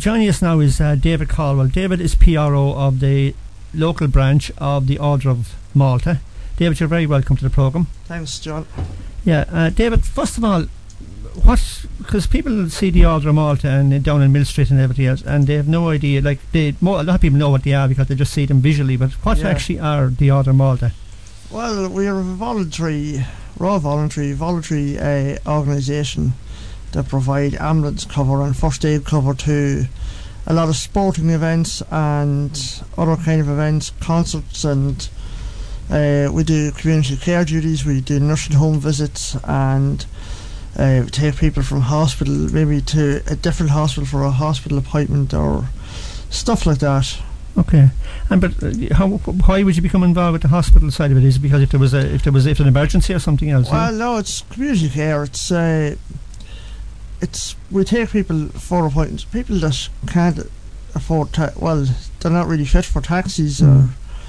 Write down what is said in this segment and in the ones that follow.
joining us now is David Caldwell. David is PRO of the local branch of the Order of Malta. David, you're very welcome to the programme. Thanks, John. Yeah, David, first of all, because people see the Order of Malta and down in Mill Street and everything else, and they have no idea, like, a lot of people know what they are because they just see them visually, but what actually are the Order of Malta? Well, we're a voluntary organisation that provide ambulance cover and first aid cover to a lot of sporting events and other kind of events, concerts, and we do community care duties, we do nursing home visits, and we take people from hospital maybe to a different hospital for a hospital appointment or stuff like that. Okay, but why would you become involved with the hospital side of it? Is it because if an emergency or something else? Well, no, it's community care. It's we take people for appointments. People that can't afford they're not really fit for taxis or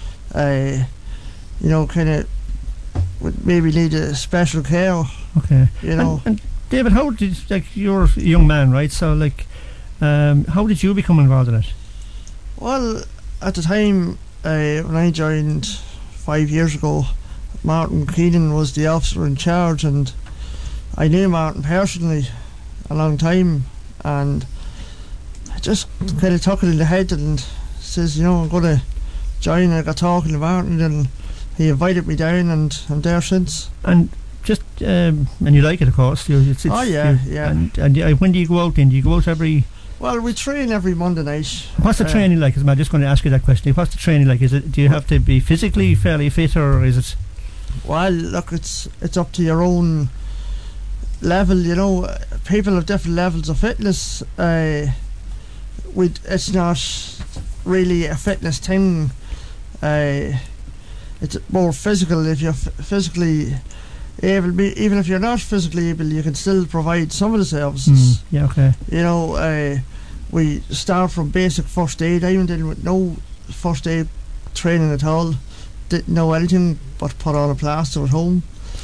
kind of would maybe need a special care. Okay, And David, how did you're a young man, right? So how did you become involved in it? Well, at the time when I joined 5 years ago, Martin Keenan was the officer in charge, and I knew Martin personally a long time, and I just kind of took it in the head and says, I'm going to join. I got talking to Martin and he invited me down, and I'm there since. And just and you like it, of course. Yeah. And when do you go out then? Do you go out every... Well, we train every Monday night. What's the training like? I'm just going to ask you that question. What's the training like? Do you have to be physically fairly fit, or is it... Well, look, it's up to your own level, people have different levels of fitness. It's not really a fitness thing. It's more physical. If you're physically able, even if you're not physically able, you can still provide some of the services. Yeah, okay. We start from basic first aid. I went in with no first aid training at all. Didn't know anything but put on a plaster at home.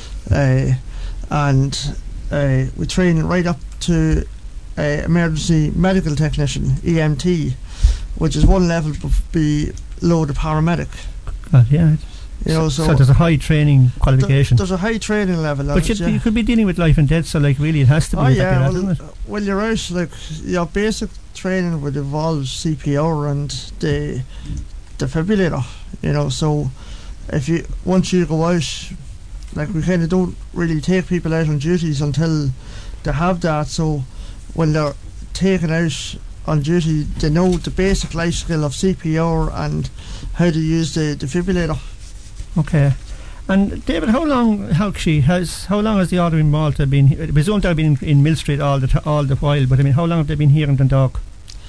And we train right up to emergency medical technician, EMT, which is one level below the paramedic. Yeah. So there's a high training qualification. There's a high training level. But you could be dealing with life and death, so really it has to be. Well, when you're out, your basic training would involve CPR and the defibrillator. So once you go out, we kind of don't really take people out on duties until they have that. So when they're taken out on duty, they know the basic life skill of CPR and how to use the defibrillator. Okay. And David, how long has the Order in Malta been? It was only been in Mill Street all the while, but how long have they been here in Dundalk?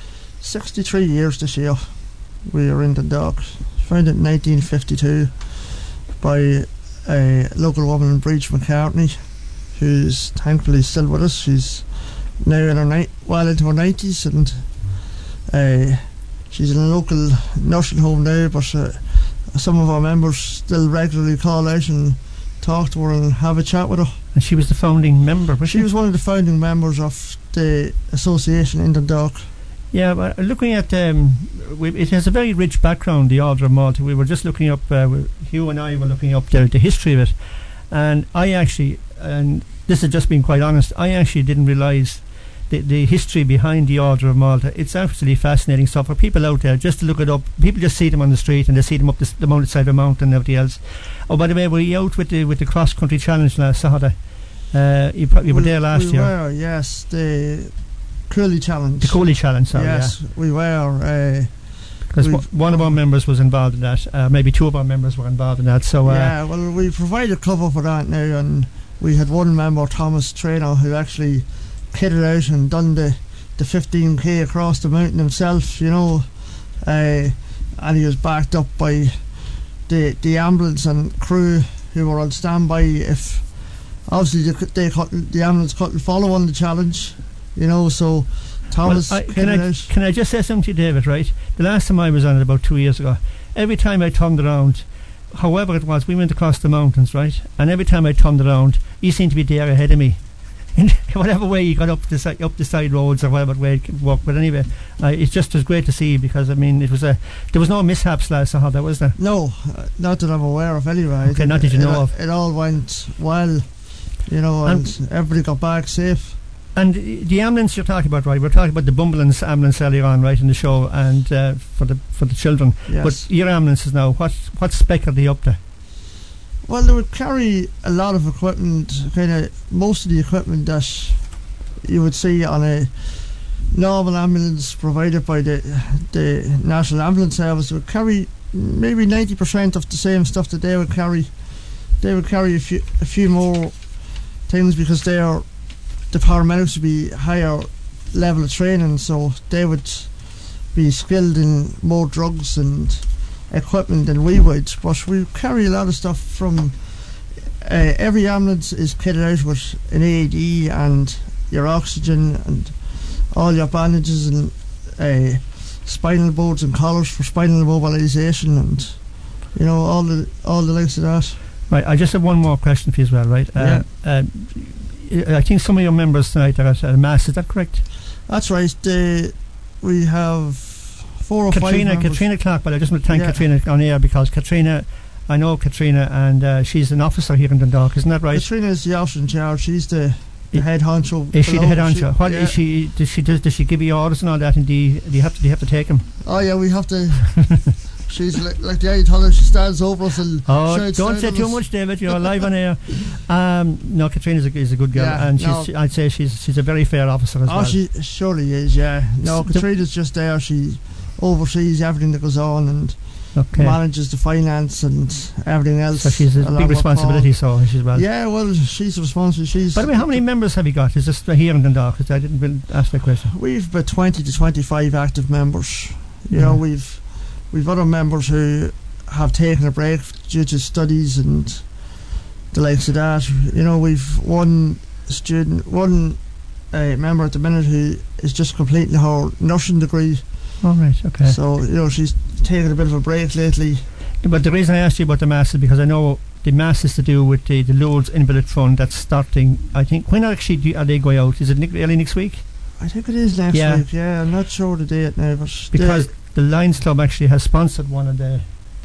63 years this year. We are in Dundalk. Founded in 1952 by a local woman, Bridge McCartney, who's thankfully still with us. She's now in into her 90s, and she's in a local nursing home now, but some of our members still regularly call out and talk to her and have a chat with her. And she was the founding member, was she? She was one of the founding members of the association in Dundalk. Yeah, but looking at it has a very rich background, the Order of Malta. We were just looking up, Hugh and I were looking up the history of it, and I actually, and this is just being quite honest, I actually didn't realise the history behind the Order of Malta. It's absolutely fascinating stuff for people out there just to look it up. People just see them on the street and they see them up the mountainside of a mountain and everything else. Oh, by the way, were you out with the cross country challenge last Saturday? You were there last year. We were, yes. The Cooley Challenge. The Cooley Challenge, sorry. Yes, we were. Because one of our members was involved in that. Maybe two of our members were involved in that. So well, we provided cover for that now, and we had one member, Thomas Traynor, who actually kitted out and done the 15k across the mountain himself, and he was backed up by the ambulance and crew who were on standby if obviously the ambulance couldn't follow on the challenge, so Thomas can I just say something to you, David, right? The last time I was on it about 2 years ago, every time I turned around, however it was, we went across the mountains, right, and every time I turned around, he seemed to be there ahead of me. in whatever way you got up the side roads or whatever way it worked. But anyway, it's just as great to see, because I mean there was no mishaps last Saturday, was there? No, not that I'm aware of anyway. Okay, not that you know of. It all went well, and everybody got back safe. And the ambulance you're talking about, right? We're talking about the Bumblelands ambulance earlier on, right, in the show, and for the children. Yes. But your ambulances now, what spec are they up to? Well, they would carry a lot of equipment, kind of most of the equipment that you would see on a normal ambulance provided by the National Ambulance Service. They would carry maybe 90% of the same stuff that they would carry. They would carry a few more things, because the paramedics would be higher level of training, so they would be skilled in more drugs and equipment than we would. But we carry a lot of stuff from every ambulance is kitted out with an AED and your oxygen and all your bandages and spinal boards and collars for spinal immobilisation, and all the likes of that. Right, I just have one more question for you as well, right? I think some of your members tonight are at a mass, is that correct? That's right. We have 4 or 5 members. Katrina Clark, but I just want to thank Katrina on air, because I know Katrina, and she's an officer here in Dundalk, isn't that right? Katrina is the officer in charge. She's the head honcho. Is she the head honcho? What is she? Does she give you orders and all that? And do you have to take them? Oh yeah, we have to. She's like the Ayatollah. She stands over us and shouts. Don't say too much, David. You're live on air. No, Katrina is a good girl, and I'd say she's a very fair officer as well. Oh, she surely is. Yeah. No, Katrina's just there. She oversees everything that goes on and manages the finance and everything else. So she's a big responsibility, so she's well. Yeah, well, she's responsible. By the way, how many members have you got? Is this here in Dundalk? I didn't ask that question. We've about 20 to 25 active members. We've other members who have taken a break due to studies and the likes of that. We've one member at the minute who is just completing her nursing degree. Oh, right, okay. So, she's taken a bit of a break lately. But the reason I asked you about the mass is because I know the mass is to do with the Lourdes Invalid Fund that's starting, I think. When actually are they going out? Is it early next week? I think it is next week, yeah. I'm not sure the date now. But because the Lions Club actually has sponsored one of the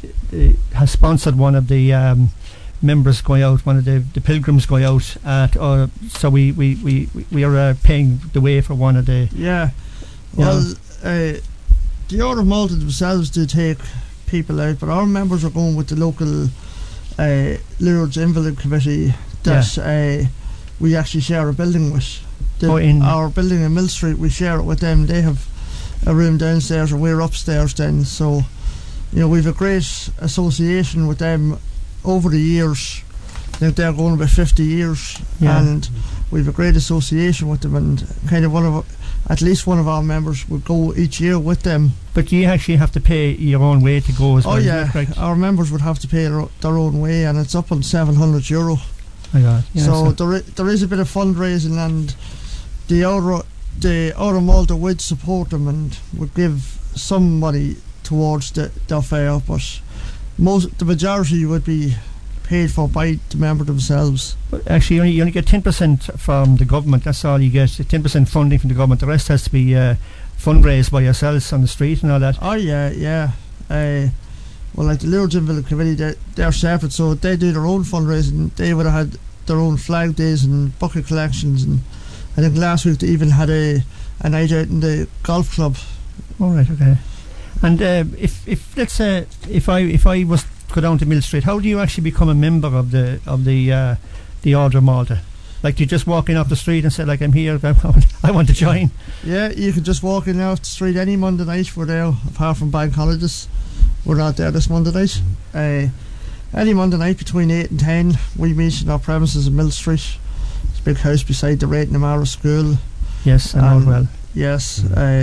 members going out, one of the pilgrims going out. So we are paying the way for one of the. Yeah. Well, the Order of Malta themselves do take people out, but our members are going with the local Lourdes Invalid Committee that we actually share a building with. Our building in Mill Street, we share it with them. They have a room downstairs and we're upstairs then, so we've a great association with them over the years. I think they're going about 50 years, and we've a great association with them, and kind of at least one of our members would go each year with them. But do you actually have to pay your own way to go as well? Oh yeah, our members would have to pay their own way, and it's up on €700. So there is a bit of fundraising, and the Order of Malta would support them and would give some money towards their fare, but the majority would be paid for by the member themselves. But actually, you only get 10% from the government. That's all you get. 10% funding from the government. The rest has to be fundraised by yourselves on the street and all that. Oh yeah. Well, like the Lourdes Invalid Committee, they're separate, so they do their own fundraising. They would have had their own flag days and bucket collections, and I think last week they even had a night out in the golf club. All right, okay. And if let's say if I was to go down to Mill Street, how do you actually become a member of the Order of Malta? Like, do you just walk in off the street and say, like, I'm here, I want to join? Yeah, you can just walk in off the street any Monday night. We're there, apart from bank holidays. We're not there this Monday night. Any Monday night between 8 and 10, we meet in our premises in Mill Street. It's a big house beside the Rayton Amara School. Yes, I know it well. Yes,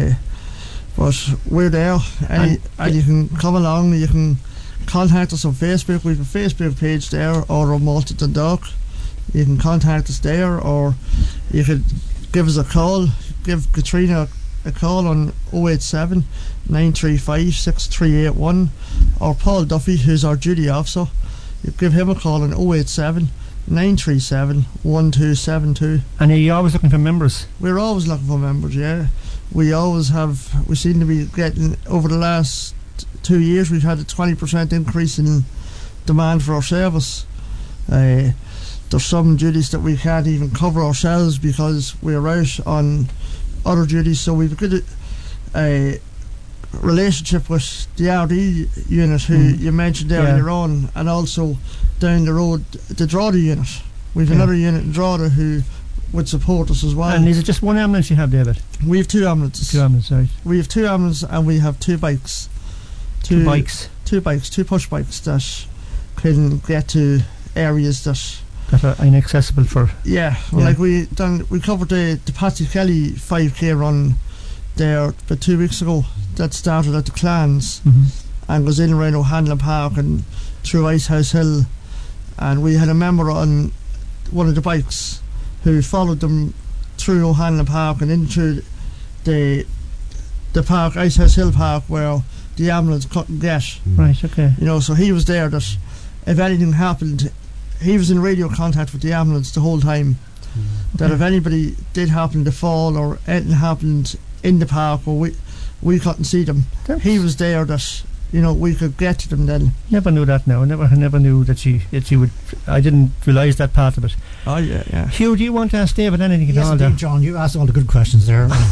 but we're there, and you can come along. You can contact us on Facebook. We have a Facebook page there, Order of Malta Dundalk. You can contact us there, or you could give us a call. Give Katrina a call on 087 935 6381, or Paul Duffy, who's our duty officer. You give him a call on 087 937 1272. And are you always looking for members? We're always looking for members, yeah. We seem to be getting, over the last 2 years, we've had a 20% increase in demand for our service. There's some duties that we can't even cover ourselves because we're out on other duties, so we've got a relationship with the RD unit who you mentioned there on your own, and also down the road the Drogheda unit. We've another unit in Drogheda who would support us as well. And is it just one ambulance you have, David? We have 2 ambulances. 2 ambulances, right. We have 2 ambulances and we have 2 bikes. 2 bikes? 2 bikes, 2 push bikes that can get to areas that are inaccessible for... like we covered the Patsy Kelly 5k run there about 2 weeks ago. That started at the Clans and goes in around O'Hanlon Park and through Icehouse Hill, and we had a member on one of the bikes who followed them through O'Hanlon Park and into the park, Icehouse Hill Park, where the ambulance couldn't get. Right, okay. You know, so he was there that if anything happened, he was in radio contact with the ambulance the whole time, that if anybody did happen to fall or anything happened in the park or we couldn't see them, he was there that, you know, we could get to them then. Never knew that now. I never knew that you would. I didn't realise that part of it. Oh yeah. Hugh, do you want to ask David anything at all? Yes, indeed, John. You asked all the good questions there. No,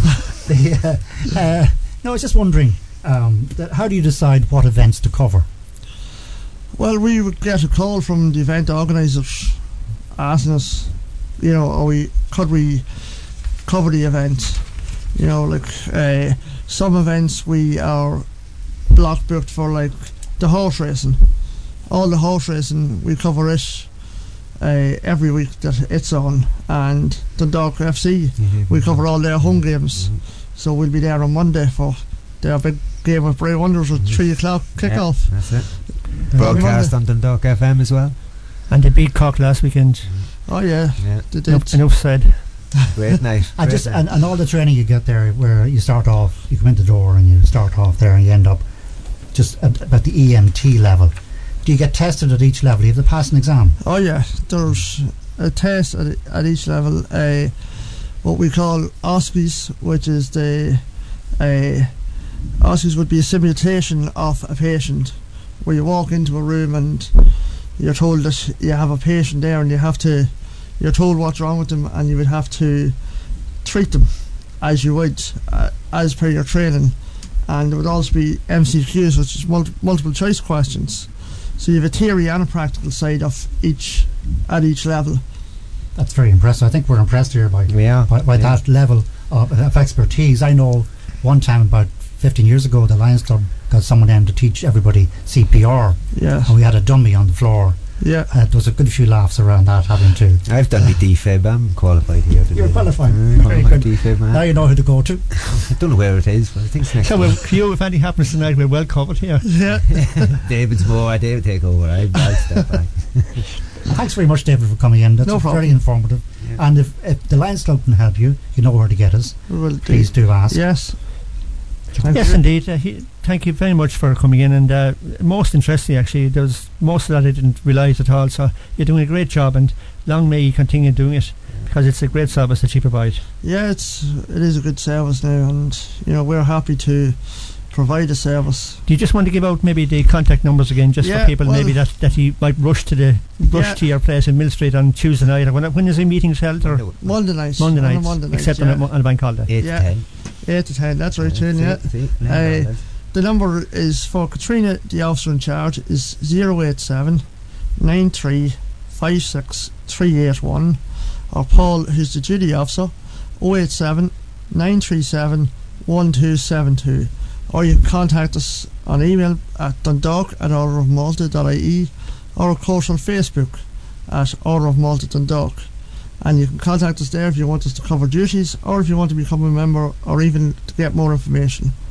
I was just wondering, how do you decide what events to cover? Well, we would get a call from the event organisers asking us, you know, could we cover the event? You know, like some events we are block booked for, like the horse racing. All the horse racing, we cover it every week that it's on, and Dundalk FC, we cover all their home games. So we'll be there on Monday for their big game of Bray Wonders at 3 o'clock kickoff. That's it. Broadcast on Dundalk FM as well. And they beat Cork last weekend. Oh yeah. They did. Enough said. Great night. And all the training you get there, where you start off, you come in the door and you start off there and you end up just at the EMT level. Do you get tested at each level? You have to pass an exam? Oh yeah, there's a test at each level. What we call OSCEs, which is OSCEs would be a simulation of a patient, where you walk into a room and you're told that you have a patient there, and you're told what's wrong with them, and you would have to treat them as you would as per your training. And there would also be MCQs, which is multiple choice questions. So you have a theory and a practical side of each at each level. That's very impressive. I think we're impressed here by that level of expertise. I know one time about 15 years ago, the Lions Club got someone in to teach everybody CPR. Yeah. And we had a dummy on the floor. Yeah. There was a good few laughs around that, having to... I've done the DFib. I'm qualified here. You're qualified. Very good. DFib, man. Now you know who to go to. I don't know where it is, but I think it's next week. Hugh, if anything happens tonight, we're well covered here. Yeah. David's more. David take over. I'll step back. Thanks very much, David, for coming in. That's no problem. Very informative. Yeah. And if the Lions Club can help you, you know where to get us. Please do ask. Yes. Yes, indeed. Thank you very much for coming in, and most interesting actually. There was most of that I didn't realise at all. So you're doing a great job, and long may you continue doing it, because it's a great service that you provide. Yeah, it is a good service now, and you know, we're happy to provide a service. Do you just want to give out maybe the contact numbers again, just for people maybe that you might rush to your place in Mill Street on Tuesday night, or when is the meetings held? Or Monday nights. Monday nights, except on a bank holiday. 8 to 10. 8 to 10. That's right, Shane. The number is for Katrina, the officer in charge, is 087 93 56 381, or Paul, who's the duty officer, 087 937 1272. Or you can contact us on email at dundalk@orderofmalta.ie, or of course on Facebook at Order of Malta Dundalk. And you can contact us there if you want us to cover duties, or if you want to become a member, or even to get more information.